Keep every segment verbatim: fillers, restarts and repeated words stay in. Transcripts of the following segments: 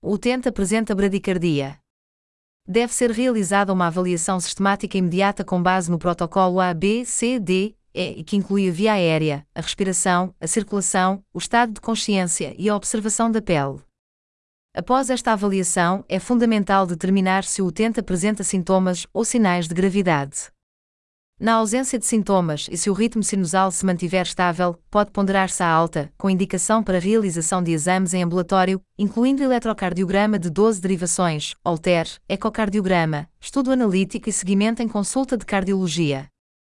O utente apresenta bradicardia. Deve ser realizada uma avaliação sistemática imediata com base no protocolo A B C D E, que inclui a via aérea, a respiração, a circulação, o estado de consciência e a observação da pele. Após esta avaliação, é fundamental determinar se o utente apresenta sintomas ou sinais de gravidade. Na ausência de sintomas e se o ritmo sinusal se mantiver estável, pode ponderar-se a alta, com indicação para realização de exames em ambulatório, incluindo eletrocardiograma de doze derivações, Holter, ecocardiograma, estudo analítico e seguimento em consulta de cardiologia.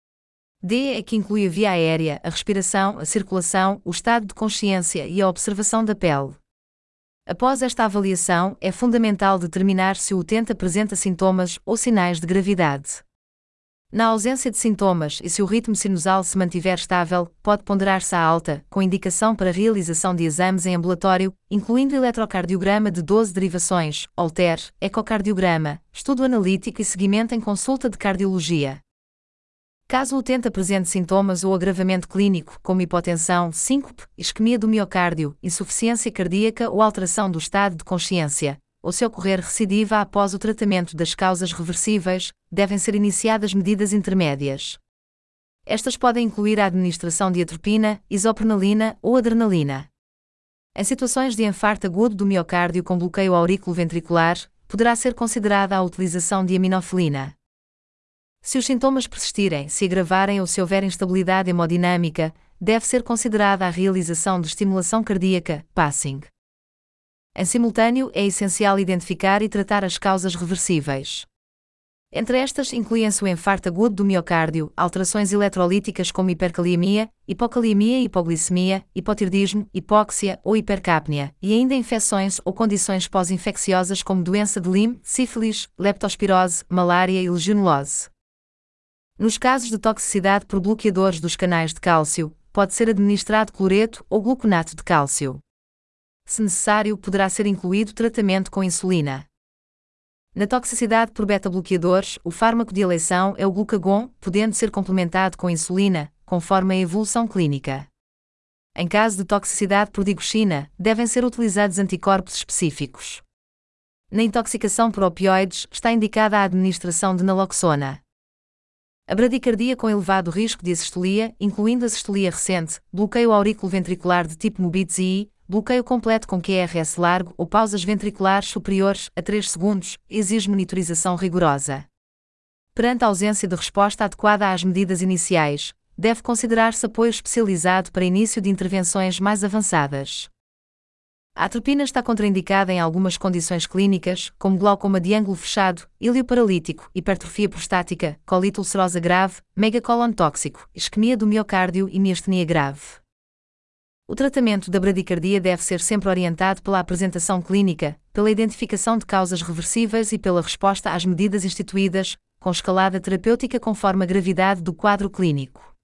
D é que inclui a via aérea, a respiração, a circulação, o estado de consciência e a observação da pele. Após esta avaliação, é fundamental determinar se o utente apresenta sintomas ou sinais de gravidade. Na ausência de sintomas e se o ritmo sinusal se mantiver estável, pode ponderar-se a alta, com indicação para realização de exames em ambulatório, incluindo eletrocardiograma de doze derivações, Holter, ecocardiograma, estudo analítico e seguimento em consulta de cardiologia. Caso o utente apresente sintomas ou agravamento clínico, como hipotensão, síncope, isquemia do miocárdio, insuficiência cardíaca ou alteração do estado de consciência, ou se ocorrer recidiva após o tratamento das causas reversíveis, devem ser iniciadas medidas intermédias. Estas podem incluir a administração de atropina, isoprenalina ou adrenalina. Em situações de infarto agudo do miocárdio com bloqueio auriculoventricular, poderá ser considerada a utilização de aminofilina. Se os sintomas persistirem, se agravarem ou se houver instabilidade hemodinâmica, deve ser considerada a realização de estimulação cardíaca, passing. Em simultâneo, é essencial identificar e tratar as causas reversíveis. Entre estas, incluem-se o infarto agudo do miocárdio, alterações eletrolíticas como hipercaliemia, hipocaliemia e hipoglicemia, hipotireoidismo, hipóxia ou hipercapnia, e ainda infecções ou condições pós-infecciosas como doença de Lyme, sífilis, leptospirose, malária e legionelose. Nos casos de toxicidade por bloqueadores dos canais de cálcio, pode ser administrado cloreto ou gluconato de cálcio. Se necessário, poderá ser incluído tratamento com insulina. Na toxicidade por beta-bloqueadores, o fármaco de eleição é o glucagon, podendo ser complementado com insulina, conforme a evolução clínica. Em caso de toxicidade por digoxina, devem ser utilizados anticorpos específicos. Na intoxicação por opioides, está indicada a administração de naloxona. A bradicardia com elevado risco de assistolia, incluindo a sistolia recente, bloqueio auriculoventricular de tipo Mobitz I, bloqueio completo com Q R S largo ou pausas ventriculares superiores a três segundos, exige monitorização rigorosa. Perante a ausência de resposta adequada às medidas iniciais, deve considerar-se apoio especializado para início de intervenções mais avançadas. A atropina está contraindicada em algumas condições clínicas, como glaucoma de ângulo fechado, íleo paralítico, hipertrofia prostática, colite ulcerosa grave, megacolon tóxico, isquemia do miocárdio e miastenia grave. O tratamento da bradicardia deve ser sempre orientado pela apresentação clínica, pela identificação de causas reversíveis e pela resposta às medidas instituídas, com escalada terapêutica conforme a gravidade do quadro clínico.